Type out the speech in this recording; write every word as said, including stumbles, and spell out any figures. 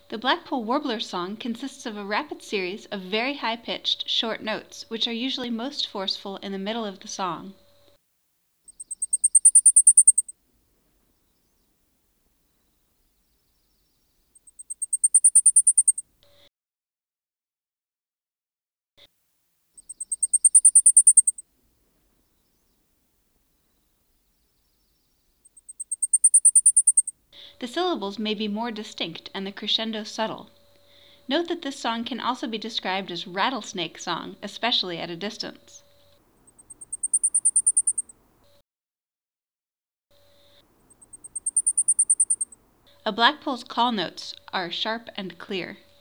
The Blackpoll warbler's song consists of a rapid series of very high-pitched, short notes, which are usually most forceful in the middle of the song. The syllables may be more distinct and the crescendo subtle. Note that this song can also be described as rattlesnake song, especially at a distance. A Blackpoll's call notes are sharp and clear.